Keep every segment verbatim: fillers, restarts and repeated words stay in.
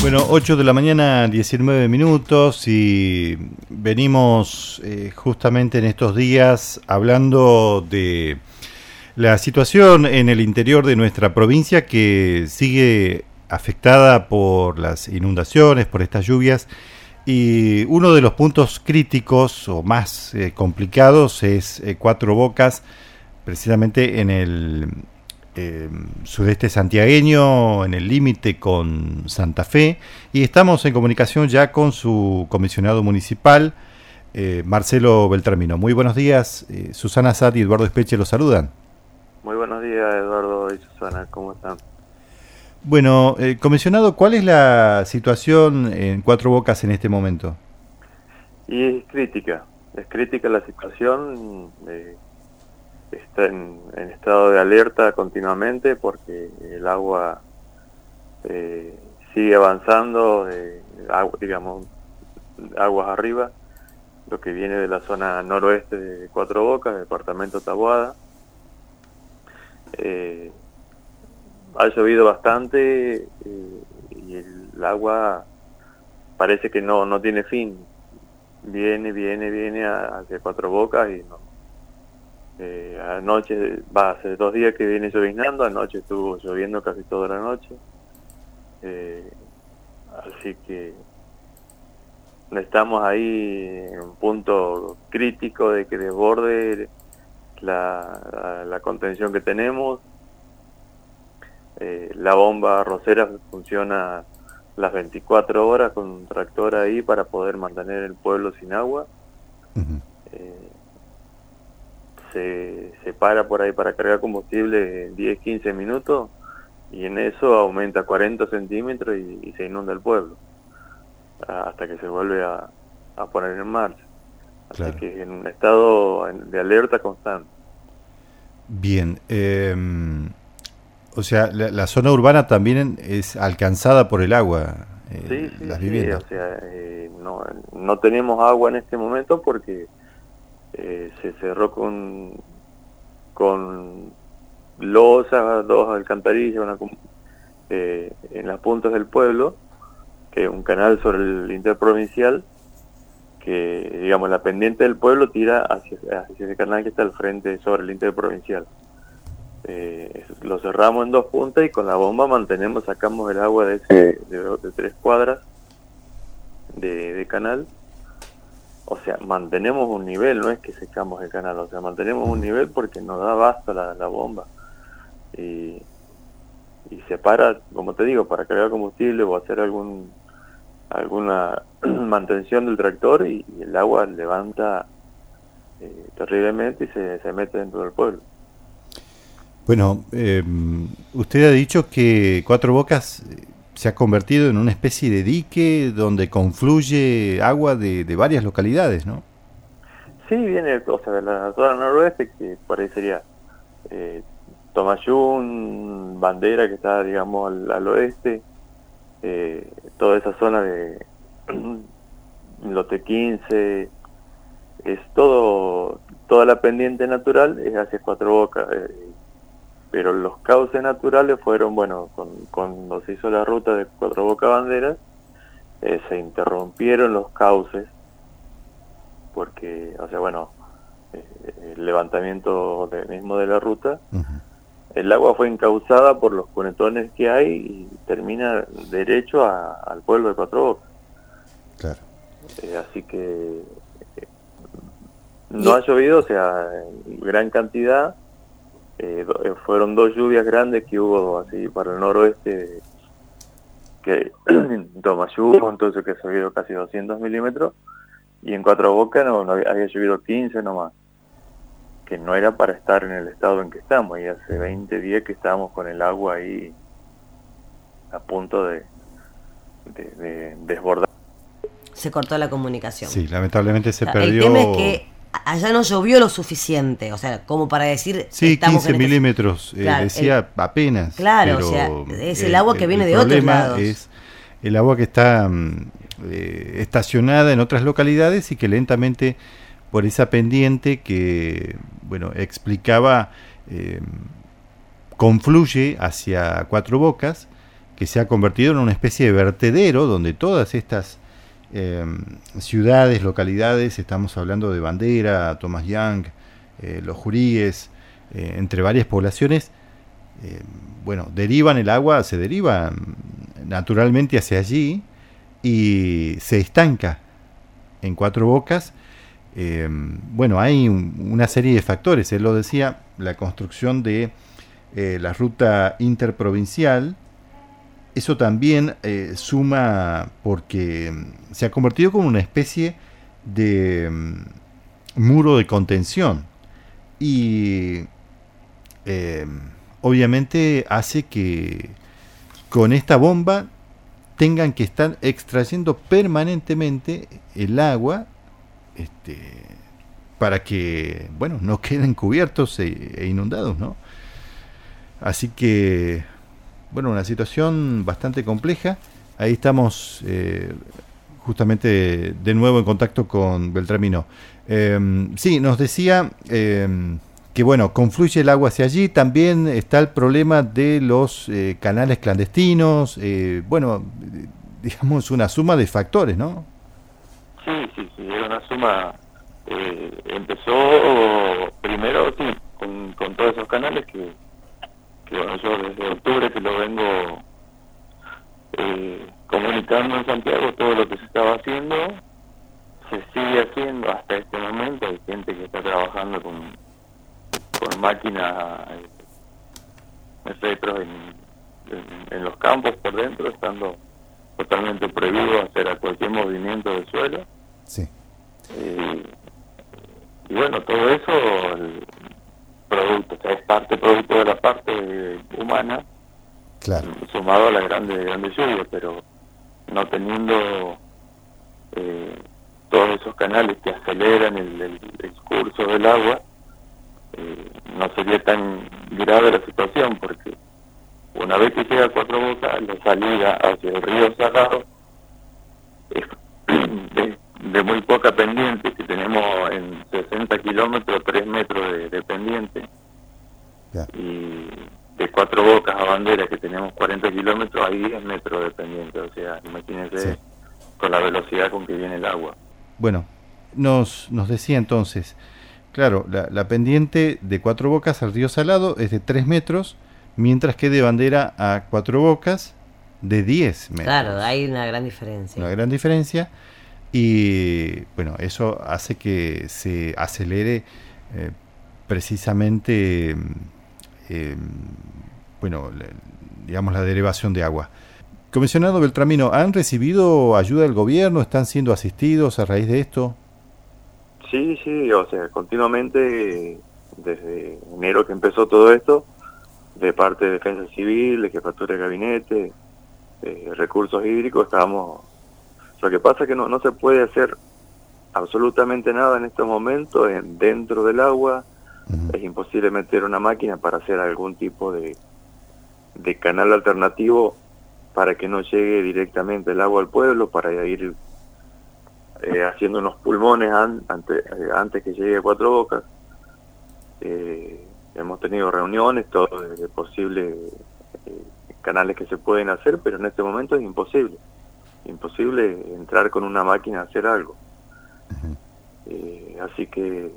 Bueno, ocho de la mañana, diecinueve minutos, y venimos eh, justamente en estos días hablando de la situación en el interior de nuestra provincia, que sigue afectada por las inundaciones, por estas lluvias, y uno de los puntos críticos o más eh, complicados es eh, Cuatro Bocas, precisamente en el Eh, sudeste santiagueño, en el límite con Santa Fe, y estamos en comunicación ya con su comisionado municipal, eh, Marcelo Beltramino. Muy buenos días, eh, Susana Sat y Eduardo Espeche los saludan. Muy buenos días, Eduardo y Susana, ¿cómo están? Bueno, eh, comisionado, ¿cuál es la situación en Cuatro Bocas en este momento? Y es crítica, es crítica la situación, eh, está en, en estado de alerta continuamente porque el agua eh, sigue avanzando, eh, agua, digamos, aguas arriba, lo que viene de la zona noroeste de Cuatro Bocas, departamento Taboada. Eh, ha llovido bastante eh, y el agua parece que no, no tiene fin, viene, viene, viene hacia Cuatro Bocas y no. Eh, anoche, va, hace dos días que viene lloviznando, anoche estuvo lloviendo casi toda la noche, eh, así que estamos ahí en un punto crítico de que desborde la, la, la contención que tenemos. Eh, la bomba arrocera funciona las veinticuatro horas con un tractor ahí para poder mantener el pueblo sin agua. Uh-huh. eh, Se, se para por ahí para cargar combustible en diez a quince minutos y en eso aumenta cuarenta centímetros y, y se inunda el pueblo hasta que se vuelve a, a poner en marcha. Así claro. que en un estado de alerta constante. Bien, eh, o sea, la, la zona urbana también es alcanzada por el agua, eh, sí, sí, las sí, viviendas. o sea, eh, no, no tenemos agua en este momento porque Eh, se cerró con con losas, dos alcantarillas, una, eh, en las puntas del pueblo, que es un canal sobre el interprovincial, que digamos la pendiente del pueblo tira hacia, hacia ese canal que está al frente sobre el interprovincial. Eh, lo cerramos en dos puntas y con la bomba mantenemos, sacamos el agua de, ese, de, de tres cuadras de, de canal. O sea, mantenemos un nivel, no es que secamos el canal, o sea, mantenemos un nivel porque nos da abasto la, la bomba. Y, y se para, como te digo, para cargar combustible o hacer algún alguna mantención del tractor y, y el agua levanta eh, terriblemente y se, se mete dentro del pueblo. Bueno, eh, usted ha dicho que Cuatro Bocas se ha convertido en una especie de dique donde confluye agua de, de varias localidades, ¿no? Sí, viene, o sea, de la zona noroeste, que por ahí sería eh, Tomayún, Bandera, que está, digamos, al, al oeste, eh, toda esa zona de Lote quince, es todo, toda la pendiente natural es hacia Cuatro Bocas, eh, pero los cauces naturales fueron, bueno, con, cuando se hizo la ruta de Cuatro Bocas Banderas, eh, se interrumpieron los cauces, porque, o sea, bueno, eh, el levantamiento de, mismo de la ruta, uh-huh. el agua fue encauzada por los cunetones que hay y termina derecho a, al pueblo de Cuatro Bocas. Claro. Eh, así que eh, no ha llovido, o sea, en gran cantidad. Eh, fueron dos lluvias grandes que hubo así para el noroeste, que en Tomayún, entonces que ha llovido casi doscientos milímetros, y en Cuatro Bocas no, no había, había llovido quince nomás, que no era para estar en el estado en que estamos, y hace veinte días que estábamos con el agua ahí a punto de, de, de desbordar. Se cortó la comunicación. Sí, lamentablemente se o sea, perdió. El tema es que allá no llovió lo suficiente, o sea, como para decir... Sí, estamos quince milímetros, este... claro, eh, decía el... apenas. Claro, pero o sea, es el agua el, que viene el de otros lados. Es el agua que está eh, estacionada en otras localidades y que lentamente, por esa pendiente que, bueno, explicaba, eh, confluye hacia Cuatro Bocas que se ha convertido en una especie de vertedero donde todas estas eh, ciudades, localidades, estamos hablando de Bandera, Thomas Young, eh, Los Juríes, eh, entre varias poblaciones, eh, bueno, derivan el agua, se deriva naturalmente hacia allí y se estanca en Cuatro Bocas. Eh, bueno, hay un, una serie de factores, él lo decía, la construcción de eh, la ruta interprovincial. Eso también eh, suma porque se ha convertido como una especie de um, muro de contención y eh, obviamente hace que con esta bomba tengan que estar extrayendo permanentemente el agua este, para que, bueno, no queden cubiertos e, e inundados, ¿no? Así que, bueno, una situación bastante compleja. Ahí estamos eh, justamente de nuevo en contacto con Beltramino. Eh, sí, nos decía eh, que, bueno, confluye el agua hacia allí. También está el problema de los eh, canales clandestinos. Eh, bueno, digamos, una suma de factores, ¿no? Sí, sí, sí, era una suma. Eh, empezó primero, sí, con, con todos esos canales que, que bueno, yo desde octubre que lo vengo eh, comunicando en Santiago todo lo que se estaba haciendo, se sigue haciendo hasta este momento. Hay gente que está trabajando con, con máquinas, eh, metros en, en, en los campos por dentro, estando totalmente prohibido hacer a cualquier movimiento del suelo. Sí. Eh, y bueno, todo eso, el producto, o sea, es parte producto de la parte humana, claro, sumado a la grande grande lluvia, pero no teniendo eh, todos esos canales que aceleran el, el, el curso del agua, eh, no sería tan grave la situación, porque una vez que llega a Cuatro Bocas, la salida hacia el río Salado es de, de muy poca pendiente. Si tenemos en sesenta kilómetros, tres metros de, de pendiente, yeah. Y de Cuatro Bocas a Bandera, que tenemos cuarenta kilómetros, hay diez metros de pendiente. O sea, imagínense, sí, con la velocidad con que viene el agua. Bueno, nos, nos decía entonces, claro, la, la pendiente de Cuatro Bocas al río Salado es de tres metros, mientras que de Bandera a Cuatro Bocas de diez metros. Claro, hay una gran diferencia. Una gran diferencia. Y bueno, eso hace que se acelere eh, precisamente, eh, bueno, le, digamos, la derivación de agua. Comisionado Beltramino, ¿han recibido ayuda del gobierno? ¿Están siendo asistidos a raíz de esto? Sí, sí, o sea, continuamente, desde enero que empezó todo esto, de parte de Defensa Civil, de Jefatura de Gabinete, eh, Recursos Hídricos, estábamos... Lo que pasa es que no, no se puede hacer absolutamente nada en estos momentos en, dentro del agua. Uh-huh. Es imposible meter una máquina para hacer algún tipo de, de canal alternativo para que no llegue directamente el agua al pueblo, para ir eh, haciendo unos pulmones an, antes, eh, antes que llegue a Cuatro Bocas. Eh, hemos tenido reuniones, todo de, de posibles eh, canales que se pueden hacer, pero en este momento es imposible. Imposible entrar con una máquina a hacer algo. Uh-huh. Eh, así que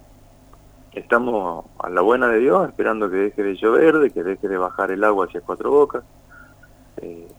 estamos a la buena de Dios, esperando que deje de llover, de que deje de bajar el agua hacia Cuatro Bocas. Eh,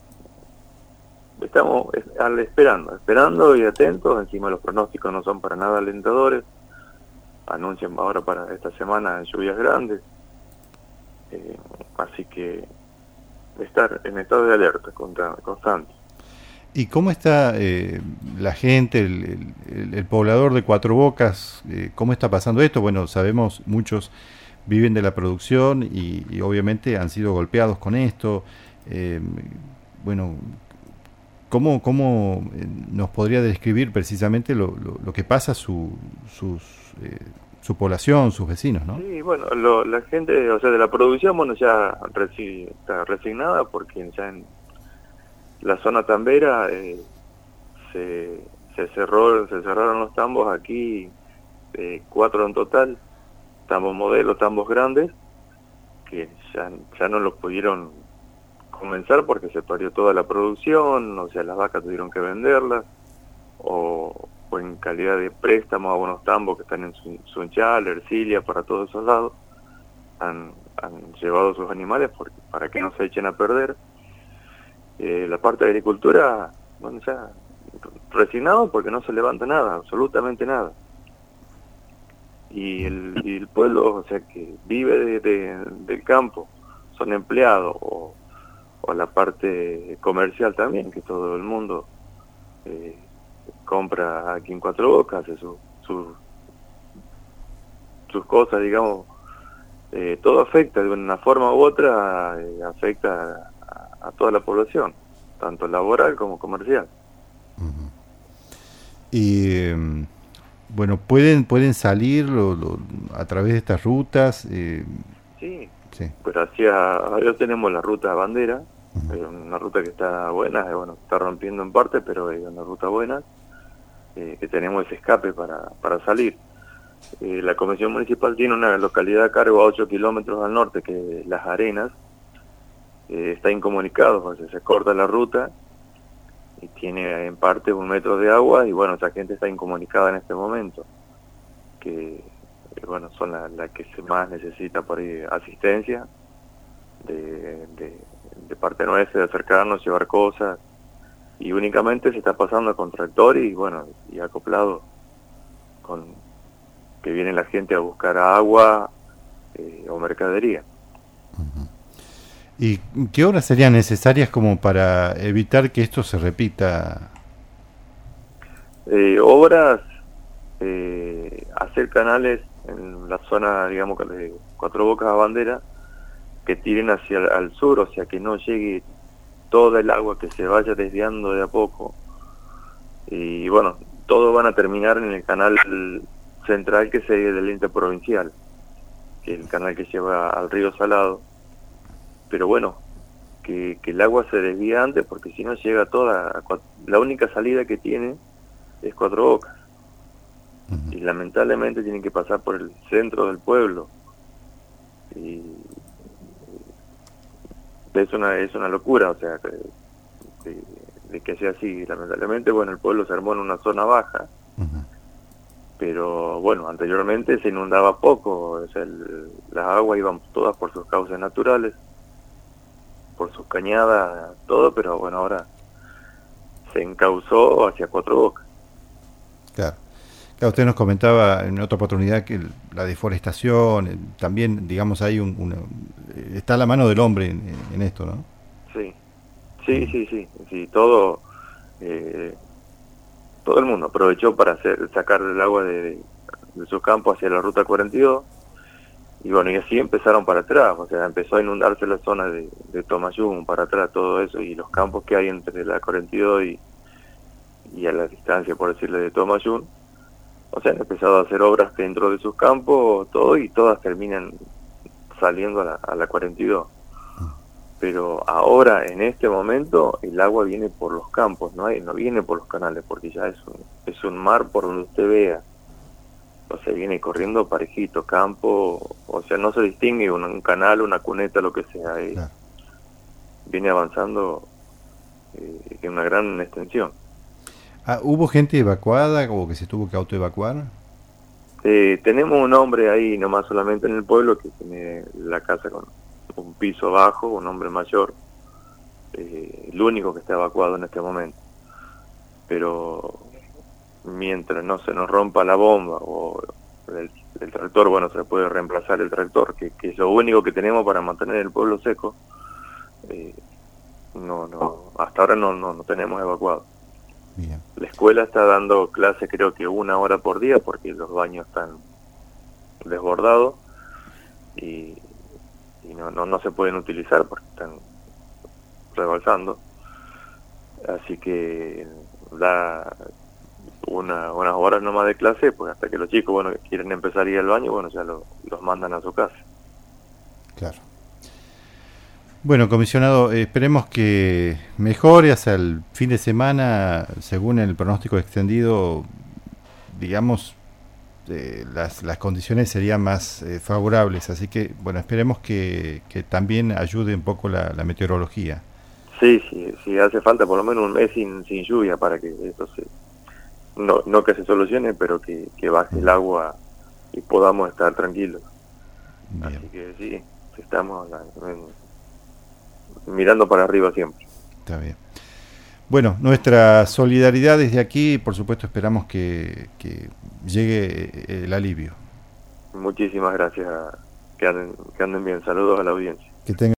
estamos esperando, esperando y atentos. Encima los pronósticos no son para nada alentadores. Anuncian ahora para esta semana lluvias grandes. Eh, así que estar en estado de alerta constante. ¿Y cómo está eh, la gente, el, el, el poblador de Cuatro Bocas? Eh, ¿Cómo está pasando esto? Bueno, sabemos, muchos viven de la producción y, y obviamente han sido golpeados con esto. Eh, bueno, ¿cómo, cómo nos podría describir precisamente lo, lo, lo que pasa su, sus, eh, su población, sus vecinos, ¿no? Sí, bueno, lo, la gente, o sea, de la producción, bueno, ya resi- está resignada porque ya en la zona tambera eh, se, se cerró, se cerraron los tambos aquí, eh, cuatro en total, tambos modelos, tambos grandes, que ya, ya no los pudieron comenzar porque se perdió toda la producción, o sea, las vacas tuvieron que venderlas, o, o en calidad de préstamo a unos tambos que están en Sunchal, Ercilia, para todos esos lados, han, han llevado sus animales porque, para que no se echen a perder. Eh, la parte de agricultura, bueno, ya resignado porque no se levanta nada, absolutamente nada. Y el, y el pueblo, o sea, que vive de, de, del campo, son empleados, o, o la parte comercial también, que todo el mundo eh, compra aquí en Cuatro Bocas, hace su, su, sus cosas, digamos, eh, todo afecta de una forma u otra, eh, afecta a, a toda la población, tanto laboral como comercial. Uh-huh. Y eh, bueno, pueden pueden salir lo, lo, a través de estas rutas. Eh, sí, sí, pero hacia ahora tenemos la ruta bandera, uh-huh. eh, una ruta que está buena, eh, bueno, está rompiendo en parte, pero es una ruta buena, eh, que tenemos ese escape para, para salir. Eh, la Comisión Municipal tiene una localidad a cargo a ocho kilómetros al norte, que es Las Arenas, eh, está incomunicado, o sea, se corta la ruta y tiene en parte un metro de agua, y bueno, esa gente está incomunicada en este momento, que eh, bueno, son la, la que se más necesita por ahí asistencia de, de, de parte nuestra, de acercarnos, llevar cosas, y únicamente se está pasando con tractor y bueno, y acoplado con que viene la gente a buscar agua eh, o mercadería. Uh-huh. ¿Y qué obras serían necesarias como para evitar que esto se repita? Eh, obras, eh, hacer canales en la zona, digamos, de Cuatro Bocas a Bandera, que tiren hacia el al sur, o sea, que no llegue toda el agua, que se vaya desviando de a poco. Y bueno, todos van a terminar en el canal central, que sería del interprovincial, que es el canal que lleva al río Salado. Pero bueno, que, que el agua se desvía antes, porque si no llega toda, a, la única salida que tiene es Cuatro Bocas. Uh-huh. Y lamentablemente tienen que pasar por el centro del pueblo. Y es una es una locura, o sea, de, de, de que sea así. Lamentablemente, bueno, el pueblo se armó en una zona baja, uh-huh. pero bueno, anteriormente se inundaba poco, o sea, el, las aguas iban todas por sus cauces naturales, por sus cañadas, todo, pero bueno, ahora se encauzó hacia Cuatro Bocas. Claro. Claro, usted nos comentaba en otra oportunidad que la deforestación, también, digamos, hay un, una, está a la mano del hombre en, en esto, ¿no? Sí, sí, sí, sí, sí, todo, eh, todo el mundo aprovechó para hacer sacar el agua de, de sus campos hacia la ruta cuarenta y dos, y bueno, y así empezaron para atrás, o sea, empezó a inundarse la zona de, de Tomayún, para atrás, todo eso, y los campos que hay entre la cuarenta y dos y, y a la distancia, por decirle, de Tomayún. O sea, han empezado a hacer obras dentro de sus campos, todo, y todas terminan saliendo a la, a la cuarenta y dos. Pero ahora, en este momento, el agua viene por los campos, no hay, no viene por los canales, porque ya es un, es un mar por donde usted vea. O sea, viene corriendo parejito, campo, o sea, no se distingue un, un canal, una cuneta, lo que sea. Eh, claro. Viene avanzando eh, en una gran extensión. Ah, ¿hubo gente evacuada o que se tuvo que autoevacuar? Eh, tenemos un hombre ahí nomás solamente en el pueblo que tiene la casa con un piso bajo, un hombre mayor, eh, el único que está evacuado en este momento. Pero mientras no se nos rompa la bomba o el, el tractor, bueno, se puede reemplazar el tractor, que, que es lo único que tenemos para mantener el pueblo seco. Eh, no, no, hasta ahora no, no, no tenemos evacuado. Bien. La escuela está dando clases creo que una hora por día porque los baños están desbordados y, y no, no, no se pueden utilizar porque están rebalsando. Así que da una, unas horas nomás de clase, pues hasta que los chicos, bueno, que quieren empezar a ir al baño, bueno, ya lo, los mandan a su casa. Claro. Bueno, comisionado, eh, esperemos que mejore hacia el fin de semana, según el pronóstico extendido, digamos, eh, las, las condiciones serían más eh, favorables, así que, bueno, esperemos que, que también ayude un poco la, la meteorología. Sí, sí, sí, hace falta por lo menos un mes sin, sin lluvia para que eso se, no, no que se solucione, pero que, que baje el agua y podamos estar tranquilos. Bien. Así que sí, estamos en, mirando para arriba siempre. Está bien. Bueno, nuestra solidaridad desde aquí, por supuesto esperamos que, que llegue el alivio. Muchísimas gracias, que anden, que anden bien. Saludos a la audiencia. Que tenga